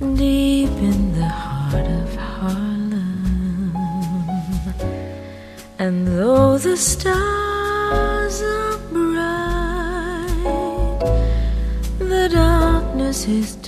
deep in the heart of Harlem. And though the stars are bright, the darkness is